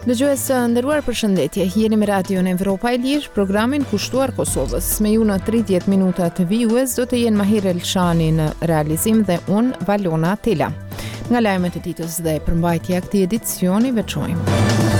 Dëgjues të nderuar, përshëndetje. Jeni me Radion Evropa e Lirë, programin kushtuar Kosovës. Me ju në 30 minuta të vijues do të jenë Mahir Elshani në realizim dhe unë Valona Tela. Nga lajmet e ditës dhe përmbajtja e këtij edicioni veçojmë.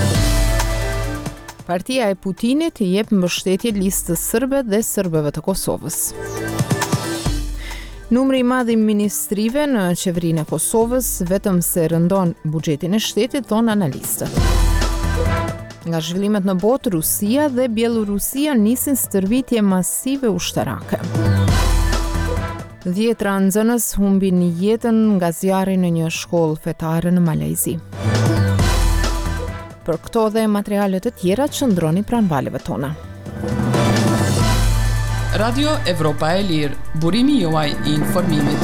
Partia e Putinit i jep mbështetje listës sërbe dhe serbëve të Kosovës. Numri i madh i ministrive në qeverinë e Kosovës vetëm se rëndon buxhetin e shtetit, thonë analistët. Nga zhvillimet në botë, Rusia dhe Bielorusia nisin stërvitje masive ushtarake. 10 nxënës humbin jetën nga zjarri në një shkollë fetare në Malezi. Për këto dhe materialet të tjera qëndroni pranë valeve tona. Radio Evropa e Lirë, burimi juaj i informimit.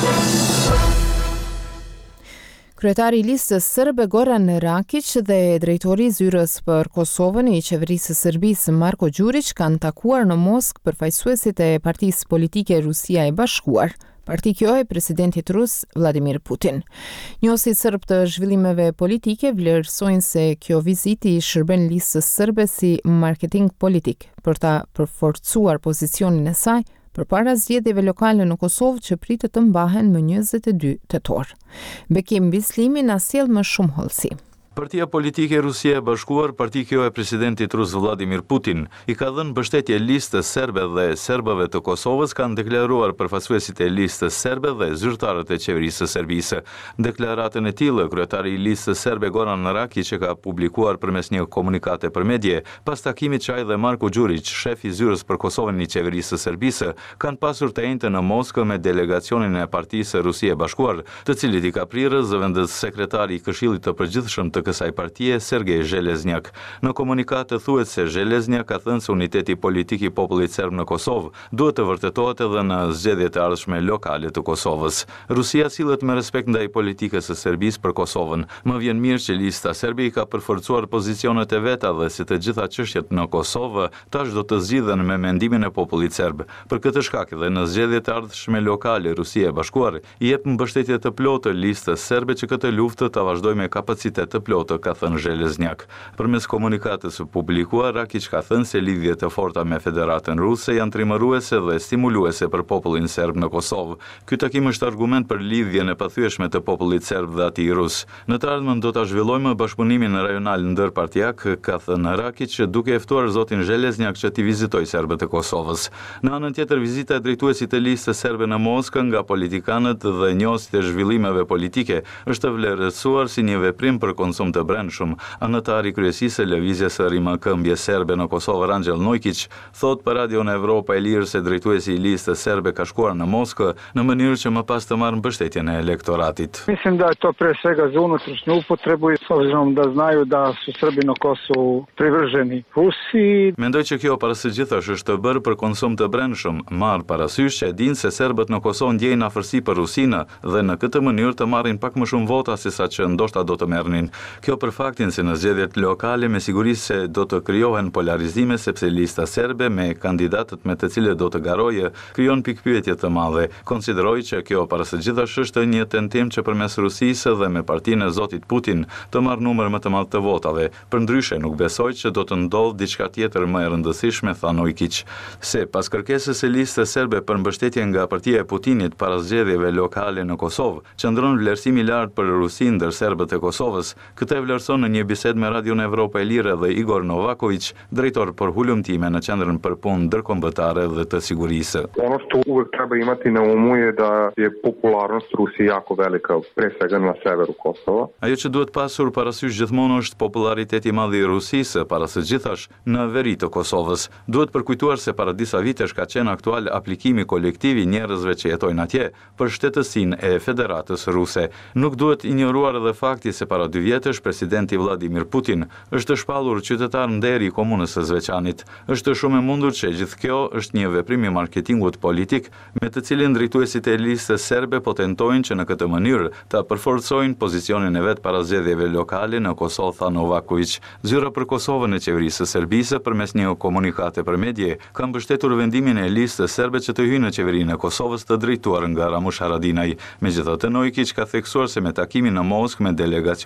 Kryetari i listës sërbe Goran Rakić dhe drejtori i zyrës për Kosovën i qeverisë së Serbisë Marko Đurić kanë takuar në Moskë përfaqësuesit e partisë politike Rusia e Bashkuar. Parti kjo e presidentit rus Vladimir Putin. Njohësit sërb të zhvillimeve politike vlerësojnë se kjo viziti shërben listës sërbe si marketing politik për ta përforcuar pozicionin e saj përpara zgjedhjeve lokale në Kosovë që pritet të mbahen më 22 tetor. Bekim Bislimi na sjell më shumë hollësi. Partia politike Rusia e Bashkuar, parti kjo e presidentit rus Vladimir Putin, i ka dhënë mbështetje listës serbe dhe serbëve të Kosovës, kanë deklaruar përfaqësuesit e listës serbe dhe zyrtarët e qeverisë së Serbisë. Deklaratën e tillë, kryetari i listës serbe Goran Rakić që ka publikuar përmes një komunikate për medje, pas takimit që ai dhe Marko Đurić, shef i zyrës për Kosovën i qeverisë së Serbisë, kanë pasur të njëjtën në Moskë me delegacionin e partisë Rusia e Bashkuar, të cilit i ka prirë zëvendës sekretari i Këshillit të Përgjithshëm të kësaj partie Sergej Zhelezniak. Në komunikat të thuhet se Zhelezniak ka thënë se uniteti politik i popullit serb në Kosovë duhet të vërtetohet edhe në zgjedhjet e ardhshme lokale të Kosovës. Rusia sillet me respekt ndaj politikës së Serbisë për Kosovën. Më vjen mirë që lista serbe ka përforcuar pozicionet e veta dhe si të gjitha çështjet në Kosovë tash do të zgjidhen me mendimin e popullit serb. Për këtë shkak dhe në zgjedhjet e ardhshme lokale Rusia e Bashkuar i jep mbështetje të plotë listës serbe që këtë luftë ta vazhdojë me kapacitet të plotë, ka thënë Zhelezniak. Përmes komunikatës së publikuar, Rakić ka thënë se lidhjet e forta me Federatën Ruse janë trimëruese dhe stimuluese për popullin serb në Kosovë. Ky takim është argument për lidhjen e pathyeshme të popullit serb dhe atij rus. Në të ardhmen do ta zhvillojmë bashkëpunimin rajonal ndërpartiak, ka thënë Rakić, duke e ftuar zotin Zhelezniak që t'i vizitojë serbët e Kosovës. Në anën tjetër, vizita e drejtuesit të listës serbe në Moskë nga politikanët dhe njohësit e zhvillimeve politike është vlerësuar si një veprim për konsum të brendshëm. Anëtari kryesisë e lëvizjes së rimëkëmbje serbe në Kosovë Ranxhel Nojkić thot për Radion Evropa e Lirë se drejtuesi i listës serbe ka shkuar në Moskë në mënyrë që më pas të marrë mbështetjen e elektoratit. Mislim da je to pre svega za unutrašnju upotrebu i s obzirom da znaju da su Srbi në Kosovu privrženi Rusiji. Mendoj që kjo para së gjithash është të bërë për konsum të brendshëm, marr parasysh që e dinë se serbët në Kosovë ndjejnë afërsi për Rusinë dhe në këtë mënyrë të marrin pak më shumë vota se sa që ndoshta do të merrnin. Kjo për faktin se në zgjedhjet lokale me siguri se do të krijohen polarizime sepse lista serbe me kandidatët me të cilët do të garojë krijon pikpyetje të mëdha. Konsideroj që kjo para së gjithash është një tentim që përmes Rusisë dhe me partinë e zotit Putin të marrë numër më të madh të votave. Përndryshe nuk besoj që do të ndodhë diçka tjetër më e rëndësishme, tha Nojkić. Se pas kërkesës së listës serbe për mbështetje nga partia e Putinit para zgjedhjeve lokale në Kosovë, qëndron vlerësimi i lartë për Rusinë ndër serbët e Kosovës. Këtë e vlerëson në një bisedë me Radion Evropa e Lirë dhe Igor Novaković, drejtor për hulumtime në qendrën për punë ndërkombëtare dhe të sigurisë. Ono što uvek treba imati na umu je da je popularnost Rusije jako velika, pre svega na severu Kosova. Ajo që duhet pasur parasysh gjithmonë është populariteti i madh i Rusisë para së gjithash në veri të Kosovës. Duhet përkujtuar se para disa vitesh ka qenë aktual aplikimi kolektiv i njerëzve që jetojnë atje për shtetësinë e Federatës Ruse. Nuk duhet injoruar edhe fakti se para 2 vjetësh presidenti Vladimir Putin është shpallur qytetar nderi i komunës së Zveçanit. Është shumë e mundur që gjithë kjo është një veprim i marketingut politik me të cilin drejtuesit e listës serbe po tentojnë që në këtë mënyrë ta përforcojnë pozicionin e vet para zgjedhjeve lokale në Kosovë, tha Novaković. Zyra për Kosovën e qeverisë së Serbisë përmes një komunikate për medje ka mbështetur vendimin e listës serbe që të hyjë në qeverinë e Kosovës të drejtuar nga Ramush Haradinaj. Megjithatë, Nojkić ka theksuar se me takimin në Moskë me delegacionin e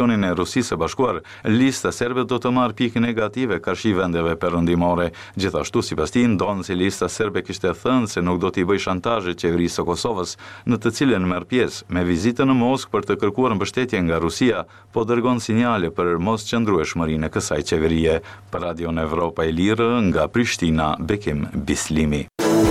Rusisë së Bashkuar, lista serbe do të marrë pikë negative karshi vendeve perëndimore. Gjithashtu, sipas tij, ndonë si lista serbe kishte thënë se nuk do t'i bëjë shantazhe qeverisë së Kosovës, në të cilën merr pjesë me vizitën në Moskë për të kërkuar mbështetje nga Rusia, po dërgon sinjale për mos qëndrueshmërinë e kësaj qeverie. Për Radion Evropa e Lirë nga Prishtina, Bekim Bislimi.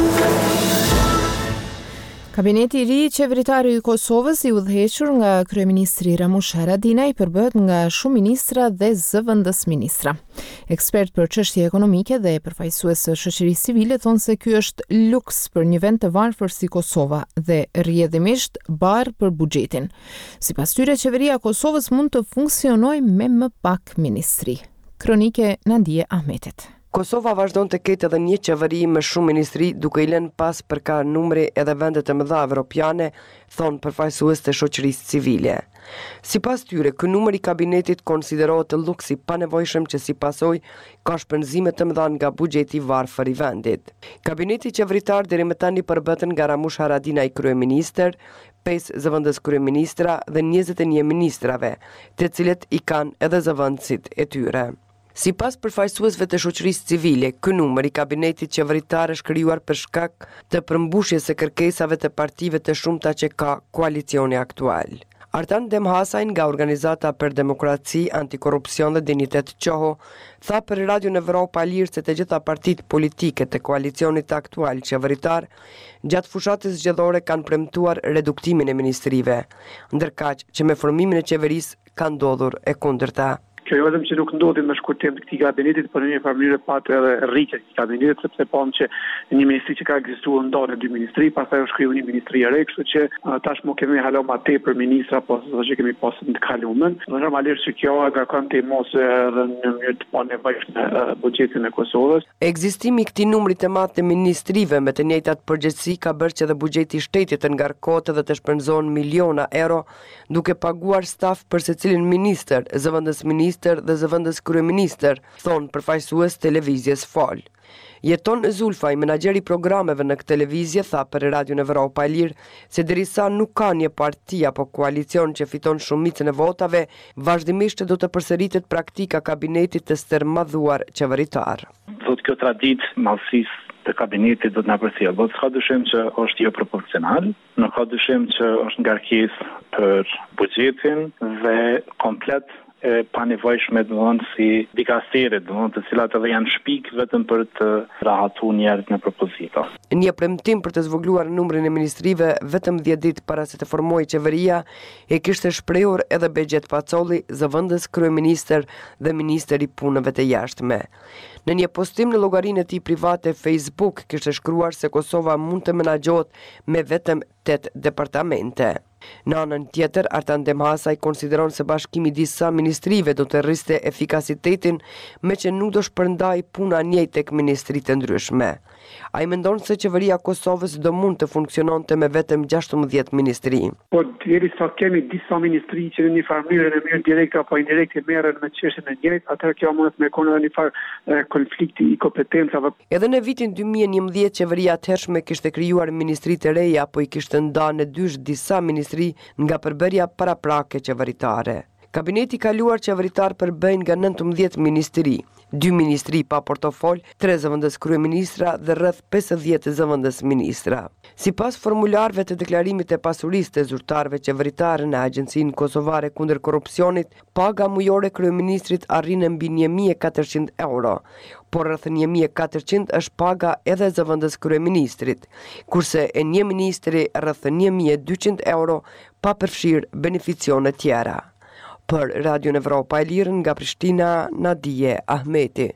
Kabineti i ri qeveritar i Kosovës i udhëhequr nga kryeministri Ramush Haradinaj përbëhet nga shumë ministra dhe zëvendës ministra. Ekspert për çështje ekonomike dhe përfaqësues së shoqërisë civile thonë se ky është luks për një vend të varfër si Kosova dhe rrjedhimisht barr për buxhetin. Sipas tyre, qeveria e Kosovës mund të funksionojë me më pak ministri. Kronike Nandije Ahmetit. Kosova vazhdon të ketë edhe një qeveri me shumë ministri, duke i lënë pas për ka numri edhe vendet e mëdha evropiane, thonë përfaqësues të shoqërisë civile. Sipas tyre, ky numër i kabinetit konsiderohet luks i panevojshëm që si pasojë ka shpenzime të mëdha nga buxheti varfër i vendit. Kabineti qeveritar deri më tani përbëhet nga Ramush Haradinaj kryeministër, 5 zëvendës kryeministra dhe 21 ministrave, të cilët i kanë edhe zëvendësit e tyre. Sipas përfaqësuesve të shoqërisë civile, ky numër i kabinetit qeveritar është krijuar për shkak të përmbushjes së kërkesave të partive të shumta që ka koalicioni aktual. Artan Demhasaj nga Organizata për Demokraci, Antikorrupsion dhe Dinjitet Qoho tha për Radio Evropa e Lirë se të gjitha partitë politike të koalicionit aktual qeveritar gjatë fushatës zgjedhore kanë premtuar reduktimin e ministrive, ndërkaq që me formimin e qeverisë ka ndodhur e kundërta. Kjo jo vetëm që nuk ndodhi me shkurtim të këtij kabinetit, por në një farë mënyrë patë edhe rritje të këtij kabinetit, sepse pam që një ministri që ka ekzistuar ndonë 2 ministri, pastaj është krijuar një ministri e re, kështu që tashmë kemi hala më tepër ministra, po që kemi pasur të kaluamën. Normalisht që kjo e kërkon të mos edhe në mënyrë të panevojshme buxhetin e Kosovës. Ekzistimi i këtij numri të madh të ministrive me të njëjtat përgjegjësi ka bërë që dhe buxheti i shtetit të ngarkohet dhe të shpenzohen miliona euro duke paguar staf për secilin ministër, zëvendës ministër dhe zëvendës kryeministër, thonë përfaqësues televizjes Fol. Jeton Zulfaj, menaxheri programeve në këtë televizje, tha për Radio Evropa e Lirë se derisa nuk ka një parti apo koalicion që fiton shumicën e votave, vazhdimisht do të përsëritet praktika kabinetit të stërmadhuar qeveritar. Thotë kjo traditë madhësisë të kabinetit do të na përcjell. Po s'ka dyshim që është jo proporcional, nuk ka dyshim që është ngarkesë për buxhetin dhe komplet e panevojshme si dikasterit, të cilat edhe janë shpik vetëm për të rahatuar njerëzit në propozita. Një premtim për të zvogëluar numrin e ministrive vetëm 10 ditë para se të formohej qeveria e kishte shprehur edhe Bexhet Pacolli, zëvendës kryeministër dhe ministër i punëve të jashtme. Në një postim në llogarinë e tij private Facebook kishte shkruar se Kosova mund të menaxhohet me vetëm 8 departamente. Në anën tjetër, Artan Demhasaj konsideron se bashkimi disa ministrive do të rriste efikasitetin me që nuk do shpërndaj puna njëjtë tek ministri të ndryshme. Ai mendon se qeveria e Kosovës do mund të funksiononte me vetëm 16 ministri. Po derisa kemi disa ministri që në një farë mënyrë në mënyrë direkte apo indirekte merren me çështjen e njëjtë, atëherë kjo mund të mëkon edhe një farë konflikti i kompetencave. Edhe në vitin 2011 qeveria atëhershme kishte krijuar ministri të reja apo i kishte ndarë në dysh disa ministri nga përbërja paraprake qeveritare. Kabineti i kaluar qeveritar përbën nga 19 ministri, 2 ministri pa portofol, 3 zëvendës kryeministra dhe rreth 50 zëvendës ministra. Sipas formularëve të deklarimit e pasurisë të zyrtarëve qeveritare në Agjencinë Kosovare kundër korrupsionit, paga mujore kryeministrit arrin mbi 1400 euro, por rreth 1400 është paga edhe zëvendës kryeministrit, kurse e një ministri rreth 1200 euro pa përfshirë beneficione tjera. Për Radio Evropa e Lirë nga Prishtina, Nadije Ahmeti.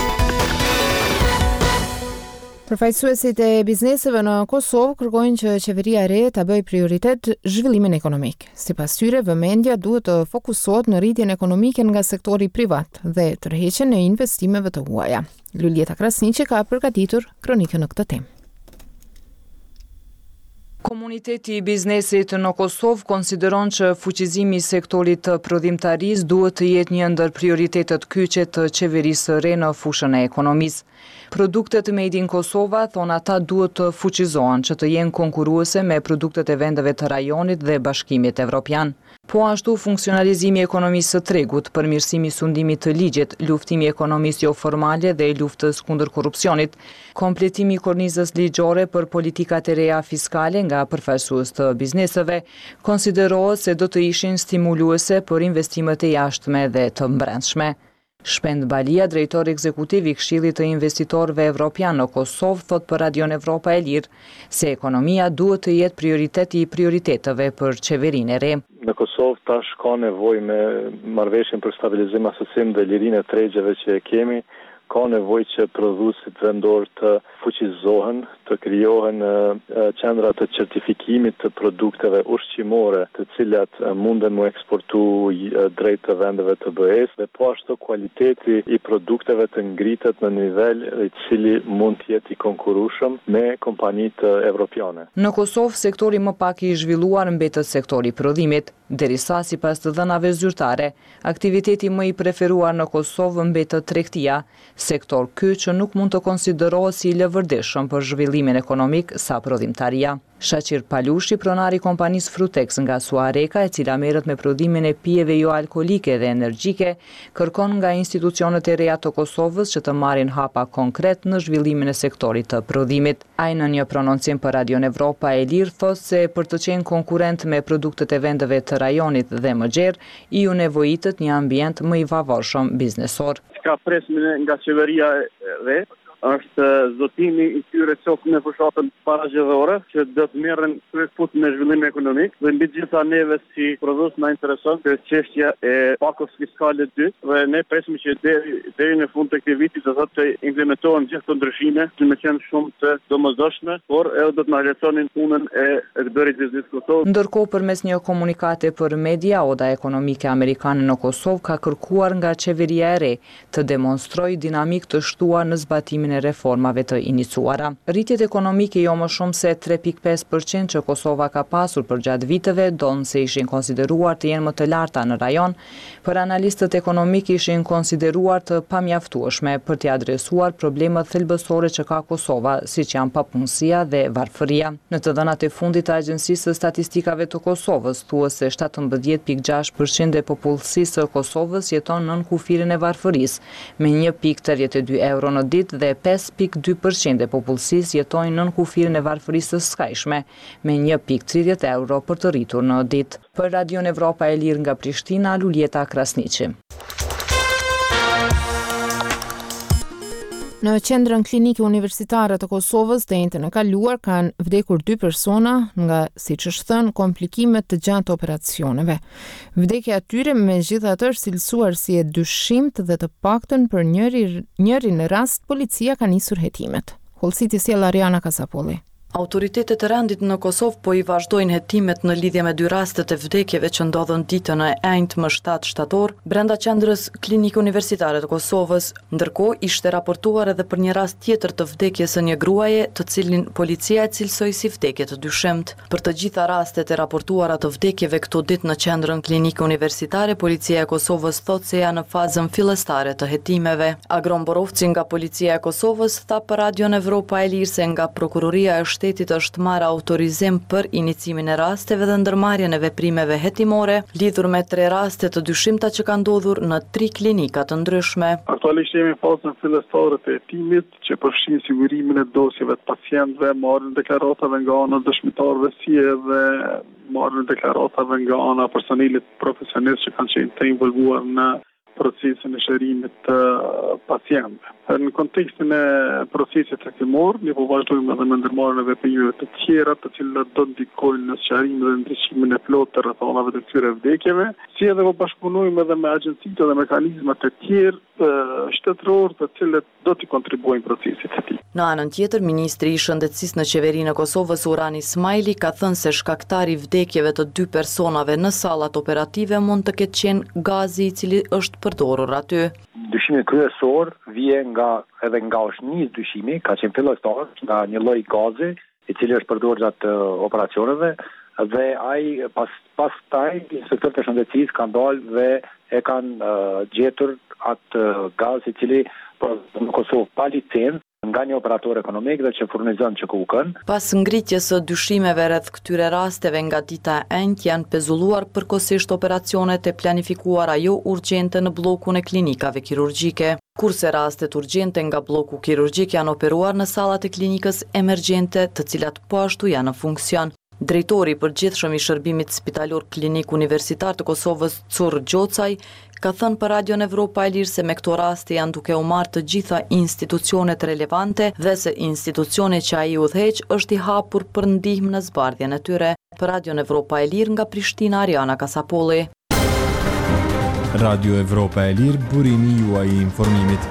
Përfaqësuesit e bizneseve në Kosovë kërkojnë që qeveria e re ta bëjë prioritet zhvillimin ekonomik. Sipas tyre, vëmendja duhet të fokusohet në rritjen ekonomike nga sektori privat dhe tërheqjen e investimeve të huaja. Lulieta Krasniqi ka përgatitur kronikën në këtë temë. Komuniteti i biznesit në Kosovë konsideron që fuqizimi i sektorit të prodhimtarisë duhet të jetë një ndër prioritetet kyçe të qeverisë së re në fushën e ekonomisë. Produktet made in Kosova, thonë ata, duhet të fuqizohen që të jenë konkurruese me produktet e vendeve të rajonit dhe bashkimit evropian. Po ashtu funksionalizimi i ekonomisë së tregut, përmirësimi i sundimit të ligjit, luftimi i ekonomisë jo formale dhe luftës kundër korrupsionit, kompletimi i kornizës ligjore për politikat e reja fiskale nga përfaqësues të bizneseve, konsiderohet se do të ishin stimuluese për investimet e jashtme dhe të brendshme. Shpend Balia, drejtori ekzekutiv i Këshillit të Investitorëve Evropian në Kosovë, thot për Radion Evropa e Lirë se ekonomia duhet të jetë prioriteti i prioriteteve për qeverinë e re. Në Kosovë tash ka nevojë me marrëveshjen për stabilizim asosim dhe lirinë e tregjeve që e kemi, ka nevojë që prodhuesit vendor të fuqizohen, të krijohen qendra të certifikimit të produkteve ushqimore, të cilat munden mu eksportu drejt të vendeve të BE-s dhe po ashtu cilëteti i produkteve të ngritet në nivel i cili mund të jetë i konkurrueshëm me kompanitë evropiane. Në Kosovë, sektori më pak i zhvilluar mbetet sektori i prodhimit, derisa sipas të dhënave zyrtare, aktiviteti më i preferuar në Kosovë mbetet tregtia, sektor ky që nuk mund të konsiderohet si i lëvërdishëm për zhvillimin ekonomik sa prodhimtaria. Shaqir Palushi, pronari i kompanisë Frutex nga Suareka, e cila merret me prodhimin e pijeve jo alkolike dhe energjike, kërkon nga institucionet e reja të Kosovës që të marrin hapa konkret në zhvillimin e sektorit të prodhimit. Ai në një prononcim për Radion Evropa e Lirë thos se për të qenë konkurrent me produktet e vendeve të rajonit dhe më gjerë, i u nevojitet një ambient më i favorshëm biznesor. Ka presme nga qeveria dhe është zotimi i tyre qoftë në fushatën paragjedhore që do të merren kryesisht me zhvillim ekonomik dhe mbi gjitha neve si prodhues na intereson që çështja e pakos fiskale 2 dhe ne presim që deri në fund të këtij viti do të implementohen gjithë këto ndryshime që më kanë shumë të domosdoshme, por edhe do të na lehtësonin punën e bërit biznes Kosovë. Ndërkohë, përmes një komunikate për media, Oda Ekonomike Amerikane në Kosovë ka kërkuar nga qeveria e re të demonstrojë dinamik të shtuar në zbatimin e reformave të iniciuara. Rritjet ekonomike jo më shumë se 3.5% që Kosova ka pasur për gjatë viteve, donë se ishin konsideruar të jenë më të larta në rajon, për analistët ekonomik ishin konsideruar të pamjaftueshme për të adresuar problemet thelbësore që ka Kosova, siç janë papunësia dhe varfëria. Në të dhënat e fundit të Agjencisë së Statistikave të Kosovës, thuhet se 17.6% e popullsisë së Kosovës jeton nën kufirin e varfërisë, me 1.82 euro në ditë dhe 5.2% e popullsisë jetojnë nën kufirin e varfërisë së skajshme, me 1.30 euro për të rritur në ditë. Për Radion Evropa e Lirë nga Prishtina, Luljeta Krasniqi. Në qendrën klinike universitare të Kosovës të njëjtën e kaluar kanë vdekur 2 persona nga, siç është thënë, komplikimet të gjatë operacioneve. Vdekja e tyre megjithatë është cilësuar si e dyshimt dhe të paktën për njërin rast policia ka nisur hetimet. Hollësiti sjell Ariana Kasapolli. Autoritetet e rendit në Kosovë po i vazhdojnë hetimet në lidhje me 2 rastet e vdekjeve që ndodhen ditën e enjtë më 7 shtator brenda qendrës klinike universitare të Kosovës. Ndërkohë ishte raportuar edhe për një rast tjetër të vdekjes së një gruaje, të cilin policia e cilsoi si vdekje të dyshimt. Për të gjitha rastet e raportuara të vdekjeve këto ditë në qendrën klinike universitare, policia e Kosovës thotë se janë në fazën fillestare të hetimeve. Agron Borovci nga policia e Kosovës tha për Radion Evropa e Lirë se nga prokuroria e shtetit është marrë autorizim për inicimin e rasteve dhe ndërmarrjen e veprimeve hetimore lidhur me 3 raste të dyshimta që kanë ndodhur në 3 klinika të ndryshme. Aktualisht jemi në fazën fillestare të hetimit që përfshin sigurimin e dosjeve të pacientëve, marrjen e deklaratave nga ana e dëshmitarëve si edhe marrjen e deklaratave nga ana e personelit profesionist që kanë qenë të involvuar në procesin e shërimit të pacientëve. Në kontekstin e procesit hetimor, ne po vazhdojmë edhe me ndërmarrjen e veprimeve të tjera, të cilat do ndikojnë në sqarimin dhe ndryshimin e plotë të rrethonave të këtyre vdekjeve, si edhe po bashkëpunojmë edhe me agjencitë dhe mekanizmat e tjerë shtetëror të cilët do të kontribuojnë procesit hetim. Në anën tjetër, ministri i shëndetësisë në qeverinë e Kosovës Urani Ismaili ka thënë se shkaktari i vdekjeve të 2 personave në sallat operative mund të ketë qenë gazi i cili është përdorur aty. Dyshimi kryesor vjen edhe nga është nis dyshimi, ka qenë fillestar nga një lloj gazi i cili është përdorur gjatë operacioneve dhe ai pastaj inspektorët e shëndetësisë kanë dalë dhe e kanë gjetur atë gaz i cili në Kosovë pa licencë nga një operator ekonomik dhe që furnizon çkukën. Pas ngritjes së dyshimeve rreth këtyre rasteve nga dita e njëjtë janë pezulluar përkohësisht operacionet e planifikuara jo urgjente në bllokun e klinikave kirurgjike. Kurse rastet urgjente nga bloku kirurgjik janë operuar në sallat e klinikës emergjente, të cilat po ashtu janë në funksion. Drejtori i përgjithshëm i shërbimit spitalor klinik universitar të Kosovës, Cur Gjocaj, ka thënë për Radion Evropa e Lirë se me këto raste janë duke u marrë të gjitha institucionet relevante dhe se institucioni që ai udhëheq është i hapur për ndihmë në zbardhjen e tyre. Për Radion Evropa e Lirë nga Prishtina, Ariana Kasapolli. Radio Evropa e Lirë, burimi juaj i informimit.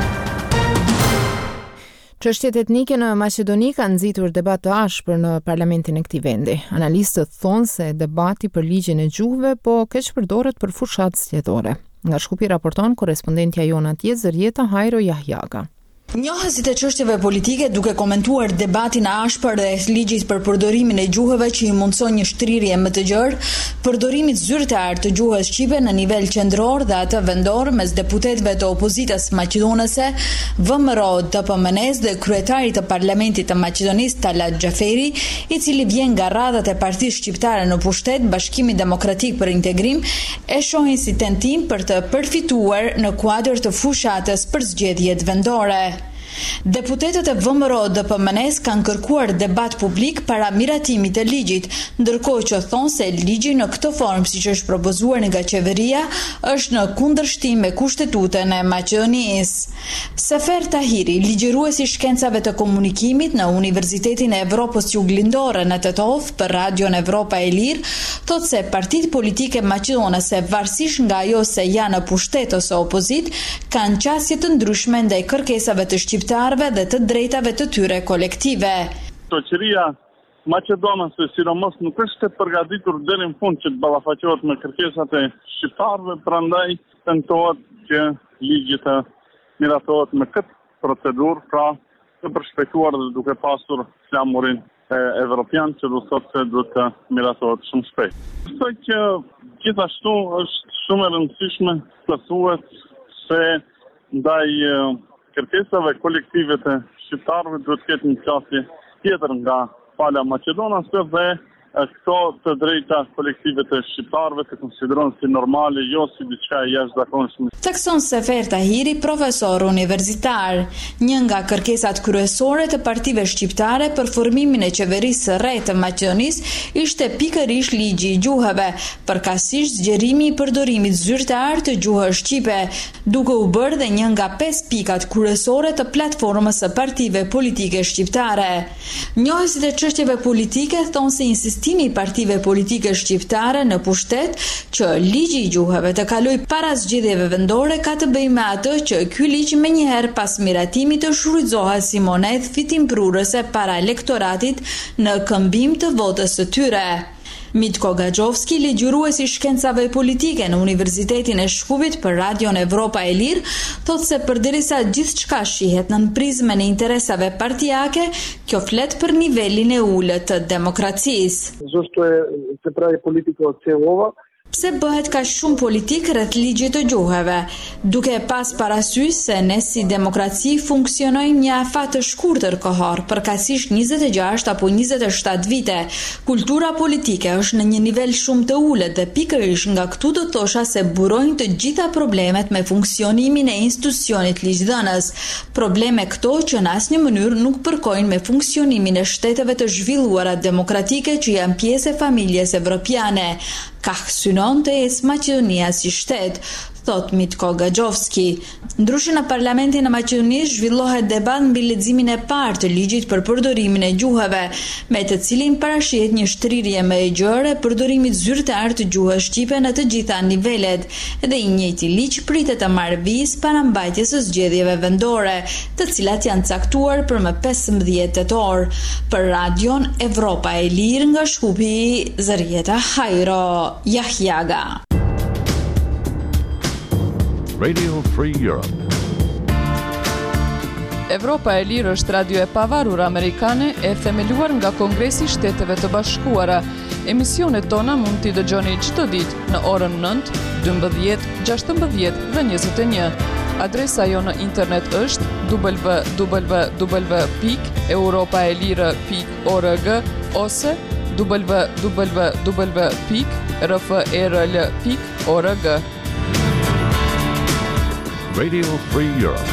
Çështjet etnike në Maqedoni kanë nxitur debat të ashpër në parlamentin e këtij vendi. Analistët thonë se debati për ligjin e gjuhëve po keq përdoret për fushat zgjedhore. Nga Shkupi raporton korrespondentja jon atje Zërieta Hajro Jahjaga. Njohësit e çështjeve politike duke komentuar debatin e ashpër rreth ligjit për përdorimin e gjuhëve që i mundson një shtrirje më të gjerë, përdorimit zyrtar të gjuhës shqipe në nivel qendror dhe atë vendor mes deputetëve të opozitës maqedonese, VMRO DPMN-s dhe kryetarit të parlamentit të Maqedonisë Talat Xhaferi, i cili vjen nga radhat e Partisë Shqiptare në pushtet, Bashkimi Demokratik për Integrim, e shohin si tentim për të përfituar në kuadër të fushatës për zgjedhjet vendore. Deputetët e VMRO DPMN-s kanë kërkuar debat publik para miratimit të ligjit, ndërkohë që thonë se ligji në këtë formë siç është propozuar nga qeveria është në kundërshtim me Kushtetutën e Maqedonisë. Sefer Tahiri, ligjëruesi i shkencave të komunikimit në Universitetin e Evropës Juglindore në Tetov për Radion Evropa e Lirë, thotë se partitë politike maqedonese, varësisht nga ajo se janë në pushtet ose opozit, kanë qasje të ndryshme ndaj kërkesave të shqiptarëve dhe të drejtave të tyre kolektive. Shoqëria maqedonase sidomos nuk është e përgatitur deri në fund që të ballafaqohet me kërkesat e shqiptarëve, prandaj tentohet që ligji të miratohet me këtë procedurë, pra të përshpejtuar dhe duke pasur flamurin evropian që do thotë se duhet të miratohet shumë shpejt. Besoj që gjithashtu është shumë e rëndësishme të thuhet se ndaj kërkesave kolektive të shqiptarëve duhet të ketë një qasje tjetër nga pala maqedonase dhe këto të drejta kolektive të shqiptarëve të konsiderohen si normale, jo si diçka e jashtëzakonshme. Thekson Sefer Tahiri, profesor universitar. Një nga kërkesat kryesore të partive shqiptare për formimin e qeverisë së re të Maqedonisë ishte pikërisht ligji i gjuhëve, përkatësisht zgjerimi i përdorimit zyrtar të gjuhës shqipe, duke u bërë dhe një nga 5 pikat kryesore të platformës së partive politike shqiptare. Njohësit e çështjeve politike thonë se insistimi i partive politike shqiptare në pushtet që ligji i gjuhëve të kalojë para zgjedhjeve vendore ka të bëjë me atë që ky ligj menjëherë pas miratimit të shfrytëzohet si monedhë fitimprurëse para elektoratit në këmbim të votës së tyre. Mitko Gaxhovski, ligjëruesi i shkencave politike në Universitetin e Shkupit për Radion Evropa e Lirë, thotë se përderisa gjithçka shihet nën prizmën e interesave partijake, kjo flet për nivelin e ulët të demokracisë. Zašto je se pravi politika od cjelova? Pse bëhet ka shumë politik rreth ligjit të gjuhëve, duke pas parasysh se ne si demokraci funksionojmë një afat të shkurtër kohor, përkatësisht 26 apo 27 vite. Kultura politike është në një nivel shumë të ulët dhe pikërisht nga këtu do thosha se burojnë të gjitha problemet me funksionimin e institucionit ligjdhënës. Probleme këto që në asnjë mënyrë nuk përkojnë me funksionimin e shteteve të zhvilluara demokratike që janë pjesë e familjes evropiane. Ka synon të ecë Maqedonia si shtet, thot Mitko Gaxhovski. Ndryshe në Parlamentin e Maqedonisë zhvillohet debat mbi leximin e parë të ligjit për përdorimin e gjuhëve, me të cilin parashihet një shtrirje më e gjerë e përdorimit zyrtar të gjuhës shqipe në të gjitha nivelet, dhe i njëjti ligj pritet të marrë vizë para mbajtjes së zgjedhjeve vendore, të cilat janë caktuar për më 15 tetor. Për Radion Evropa e Lirë nga Shkupi, Zërieta Hajro Jahjaga. Radio Free Europe. Evropa e Lirë është radio e pavarur amerikane e themeluar nga Kongresi i Shteteve të Bashkuara. Emisionet tona mund t'i dëgjoni çdo ditë në orën 9, 12, 16 dhe 21. Adresa jo në internet është www.europaelire.org ose www.rfrl.org. Radio Free Europe.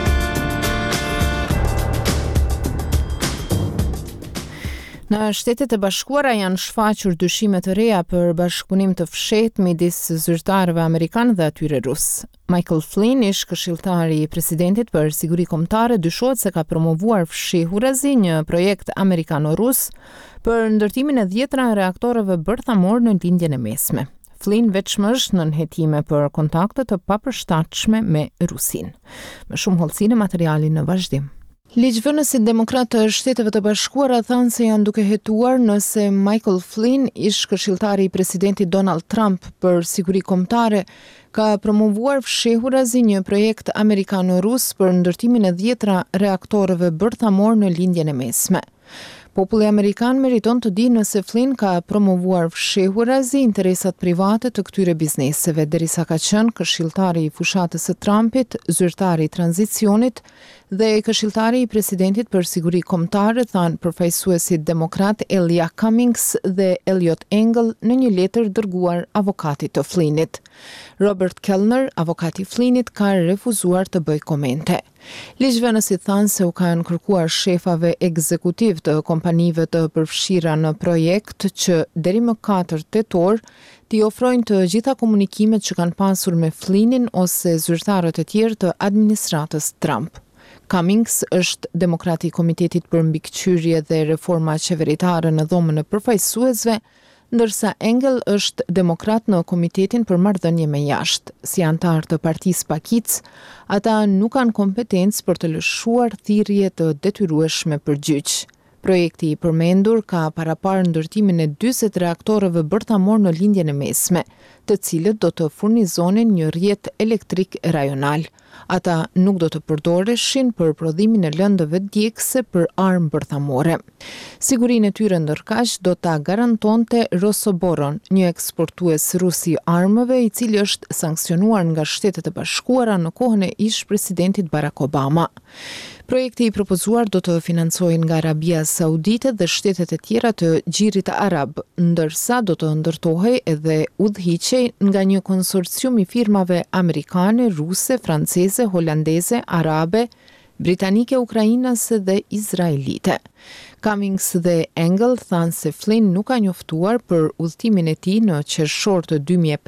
Në Shtetet e Bashkuara janë shfaqur dyshime të reja për bashkëpunim të fshehtë midis zyrtarëve amerikanë dhe atyre rus. Michael Flynn, ish këshilltari i presidentit për siguri kombëtare, dyshohet se ka promovuar fshehurazi një projekt amerikano-rus për ndërtimin e 10 reaktoreve bërthamor në lindjen e mesme. Flynn veçmë është në nënhetime për kontakte të papërshtatshme me Rusin. Më shumë hollësi në materialin në vazhdim. Ligjvënësit demokratë të Shteteve të Bashkuara thanë se janë duke hetuar nëse Michael Flynn, ish këshilltari i presidentit Donald Trump për siguri kombëtare, ka promovuar fshehurazi një projekt amerikano-rus për ndërtimin e 10 reaktoreve bërthamor në lindjen e mesme. Populli amerikan meriton të di nëse Flynn ka promovuar fshehurazi interesat private të këtyre bizneseve, derisa ka qenë këshilltari i fushatës së Trumpit, zyrtari i tranzicionit dhe këshilltari i presidentit për siguri kombëtare, thanë përfaqësuesit demokrat Elijah Cummings dhe Eliot Engel në një letër dërguar avokatit të Flynnit. Robert Kellner, avokati i Flynnit, ka refuzuar të bëjë komente. Ligjvënësit thanë se u kanë kërkuar shefave ekzekutiv të kompanive të përfshira në projekt që deri më 4 tetor t'i ofrojnë të gjitha komunikimet që kanë pasur me Flynnin ose zyrtarët e tjerë të administratës Trump. Cummings është demokrati i Komitetit për mbikëqyrje dhe reforma qeveritare në dhomën e përfaqësuesve, ndërsa Engel është demokrat në Komitetin për marrëdhënie me jashtë. Si antar të Partisë Pakic, ata nuk kanë kompetencë për të lëshuar thirrje të detyrueshme për gjyq. Projekti i përmendur ka paraparë ndërtimin e 40 reaktoreve bërthamor në lindjen e mesme, të cilët do të furnizonin një rrjet elektrik rajonal. Ata nuk do të përdoreshin për prodhimin e lëndëve djegëse për armë bërthamore. Sigurinë e tyre ndërkaq do ta garantonte Rosoboron, një eksportues rus i armëve i cili është sankcionuar nga Shtetet e Bashkuara në kohën e ish-presidentit Barack Obama. Projekti i propozuar do të financojë nga Arabia Saudite dhe shtetet e tjera të Gjirit Arab, ndërsa do të ndërtohej edhe udhëhiqej nga një konsorcium i firmave amerikane, ruse, franceze, holandeze, arabe, britanike, ukrainase dhe izraelite. Cummings dhe Engel thanë se Flynn nuk ka njoftuar për udhëtimin e tij në qershor të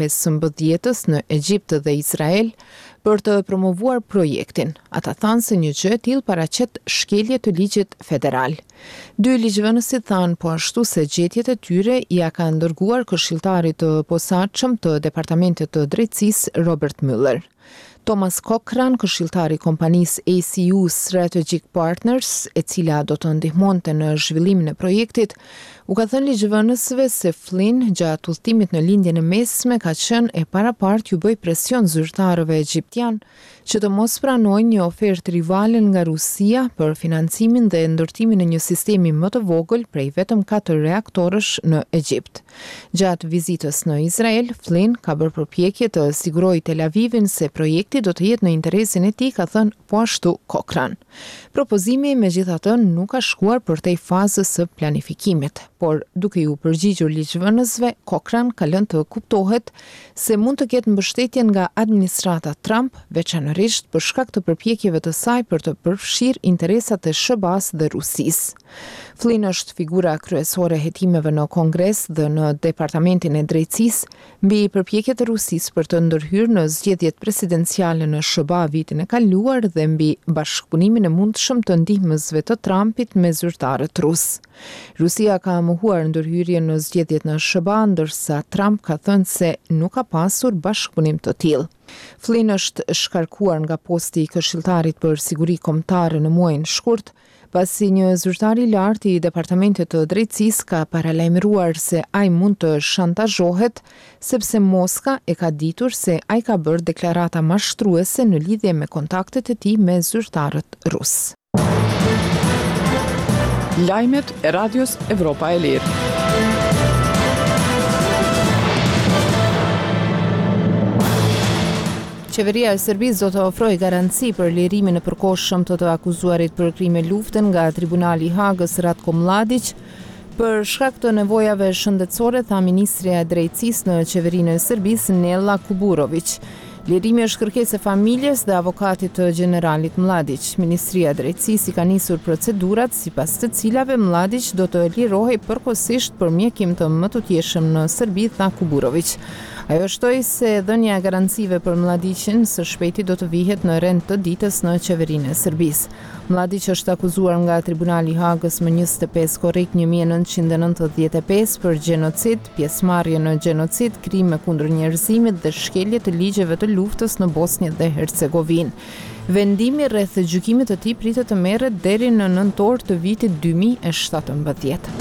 2015 në Egjipt dhe Izrael për të promovuar projektin. Ata thanë se një gjë e tillë paraqet shkelje të ligjit federal. Dy ligjvënësit thanë po ashtu se gjetjet e tyre ja ka ndërguar këshilltarit të posaçëm të Departamentit të Drejtësisë Robert Mueller. Thomas Cochran, këshilltari i kompanisë ACU Strategic Partners, e cila do të ndihmonte në zhvillimin e projektit, u ka thënë ligjvënësve se Flynn gjatë udhëtimit në lindjen e mesme ka qenë e parapart ju bëj presion zyrtarëve egjiptian që të mos pranojnë një ofertë rivale nga Rusia për financimin dhe ndërtimin e një sistemi më të vogël prej vetëm 4 reaktorësh në Egjipt. Gjatë vizitës në Izrael, Flynn ka bërë përpjekje të sigurojë Tel Avivin se projekti do të jetë në interesin e tij, ka thënë po ashtu Cochran. Propozimi megjithatë nuk ka shkuar përtej fazës së planifikimit, por duke ju përgjigjur ligjvënësve, Cochran ka lënë të kuptohet se mund të ketë mbështetje nga administrata Trump, veçanërisht për shkak të përpjekjeve të saj për të përfshirë interesat e SBA-s dhe Rusisë. Flynn është figura kryesore e hetimeve në Kongres dhe në Departamentin e Drejtësisë mbi përpjekjet e Rusisë për të ndërhyrë në zgjedhjet presidenciale në SBA vitin e kaluar dhe mbi bashkëpunimin e mundshëm të ndihmësve të Trumpit me zyrtarët rus. Rusia ka mohuar ndërhyrjen në zgjedhjet në SBA, ndërsa Trump ka thënë se nuk ka pasur bashkëpunim të tillë. Flynn është shkarkuar nga posti i këshilltarit për siguri kombëtare në muajin shkurt, pasi një zyrtar i lartë i Departamentit të Drejtësisë ka paralajmëruar se ai mund të shantazhohet sepse Moska e ka ditur se ai ka bërë deklarata mashtruese në lidhje me kontaktet e tij me zyrtarët rus. Lajmet e Radios Evropa e Lirë. Qeveria e Serbisë do të ofrojë garanci për lirimin e përkohshëm të akuzuarit për krime lufte nga Tribunali i Hagës Ratko Mladić. Për shkak të nevojave shëndetësore, tha Ministrja e Drejtësisë në qeverinë e Serbisë, Nela Kuburović. Lirimi është kërkesë e familjes dhe avokatit të generalit Mladić. Ministria e Drejtësisë i ka nisur procedurat sipas të cilave Mladić do të lirohej përkohësisht për mjekim të mëtutjeshëm në Serbi, tha Kuburović. Ajo shtoi se dhënia e garancive për Mladićin së shpejti do të vihet në rend të ditës në qeverinë e Serbisë. Mladić është akuzuar nga Tribunali i Hagës më 25 korrik 1995 për gjenocid, pjesëmarrje në gjenocid, krime kundër njerëzimit dhe shkelje të ligjeve të luftës në Bosnjë dhe Hercegovinë. Vendimi rreth gjykimit të tij pritet të merret deri në nëntor të vitit 2017.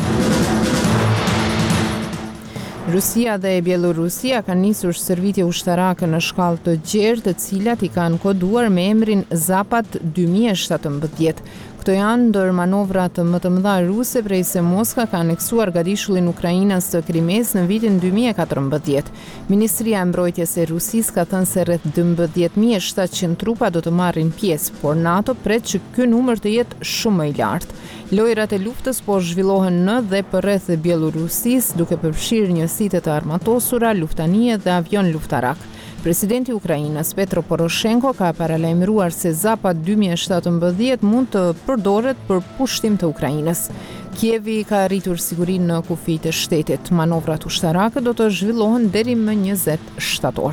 Rusia dhe Bielorusia kanë nisur shërbime ushtarake në shkallë të gjerë, të cilat i kanë koduar me emrin Zapad 2017. Këto janë ndër manovrat më të mëdha ruse prej se Moska ka aneksuar gadishullin Ukrainës të Krimes në vitin 2014. Ministria e Mbrojtjes e Rusisë ka thënë se rreth 12.700 trupa do të marrin pjesë, por NATO pret që ky numër të jetë shumë më i lartë. Lojrat e luftës po zhvillohen në dhe përreth Bielorusisë, duke përfshirë njësitë të armatosura, luftanie dhe avion luftarak. Presidenti i Ukrainës Petro Poroshenko ka paralajmëruar se Zapad 2017 mund të përdoret për pushtim të Ukrainës. Kievi ka arritur sigurinë në kufijtë e shtetit. Manovrat ushtarake do të zhvillohen deri më 20 shtator.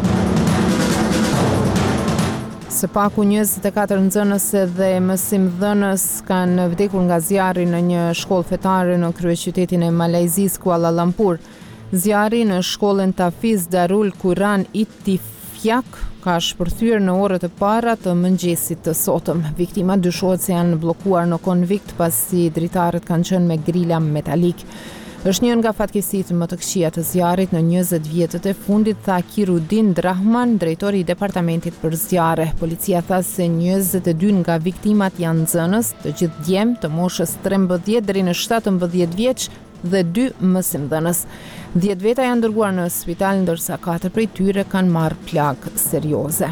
Së paku 24 nxënëse dhe mësimdhënës kanë vdekur nga zjarri në një shkollë fetare në kryeqytetin e Malajzisë, Kuala Lumpur. Zjarri në shkollën Tafiz Darul Quran Ittifaq ka shpërthyer në orët e para të mëngjesit të sotëm. Viktimat dyshohet se janë bllokuar në konvikt pasi dritarët kanë qenë me grila metalik. Është një nga fatkeqësitë më të këqija të zjarrit në 20 vjetët e fundit, tha Kirudin Drahman, drejtori i departamentit për zjarre. Policia tha se 22 nga viktimat janë nxënës, të gjithë djemë të moshës 13 deri në 17 vjeç dhe 2 mësimdhënës. 10 veta janë dërguar në spital, ndërsa 4 prej tyre kanë marrë plagë serioze.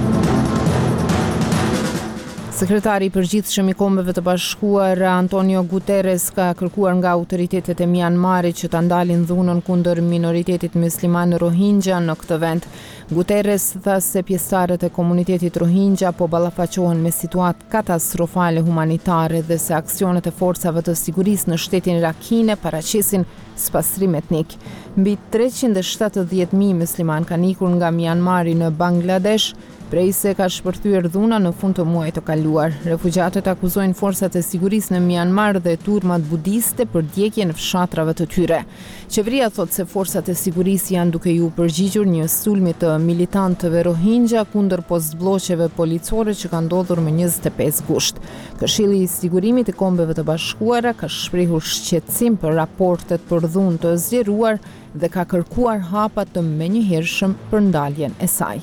Sekretari i përgjithshëm i Kombeve të Bashkuara Antonio Guterres ka kërkuar nga autoritetet e Myanmarit që ta ndalin dhunën kundër minoritetit musliman Rohingya në këtë vend. Guterres tha se pjesëtarët e komunitetit Rohingya po ballafaqohen me situatë katastrofale humanitare dhe se aksionet e forcave të sigurisë në shtetin Rakhine paraqesin spastrim etnik. Mbi 370.000 musliman kanë ikur nga Myanmari në Bangladesh, prej se ka shpërthyer dhuna në fund të muajit të kaluar. Refugjatët akuzojnë forcat e sigurisë në Myanmar dhe turmat budiste për djegjen e fshatrave të tyre. Qeveria thotë se forcat e sigurisë janë duke ju përgjigjur një sulmi të militantëve Rohingya kundër postbllokeve policore që ka ndodhur më 25 gusht. Këshilli i Sigurimit i Kombeve të Bashkuara ka shprehur shqetësim për raportet për dhunë të zgjeruar dhe ka kërkuar hapa të menjëhershëm për ndaljen e saj.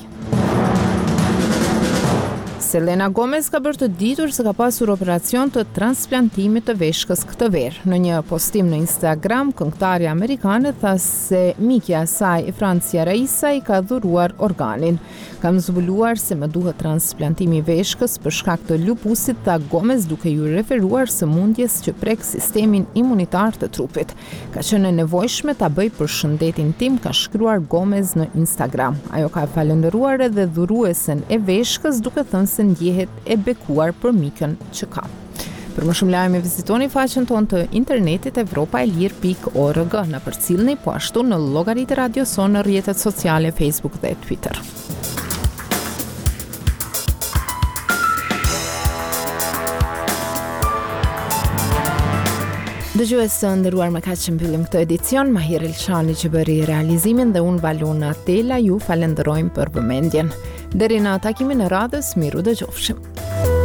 Selena Gomez ka bërë të ditur se ka pasur operacion të transplantimit të veshkës këtë verë. Në një postim në Instagram, këngëtarja amerikane tha se mikja e saj, Francia Raisa, i ka dhuruar organin. Kam zbuluar se më duhet transplantimi i veshkës për shkak të lupusit, tha Gomez, duke ju referuar sëmundjes që prek sistemin imunitar të trupit. Ka qenë e nevojshme ta bëj për shëndetin tim, ka shkruar Gomez në Instagram. Ajo ka falendëruar edhe dhuruesen e veshkës, duke thënë se ndjehet e bekuar për mikën që ka. Për më shumë lajme vizitoni faqen tonë të internetit evropaelir.org, na përcillni po ashtu në llogaritë Radio Son në rrjetet sociale Facebook dhe Twitter. Dëgjues të nderuar, me kaq që mbyllim këtë edicion. Mahir Elshani që bëri realizimin dhe unë Valona Tela ju falenderojmë për vëmendjen. Deri në takimin e radhës, miru dëgjofshim.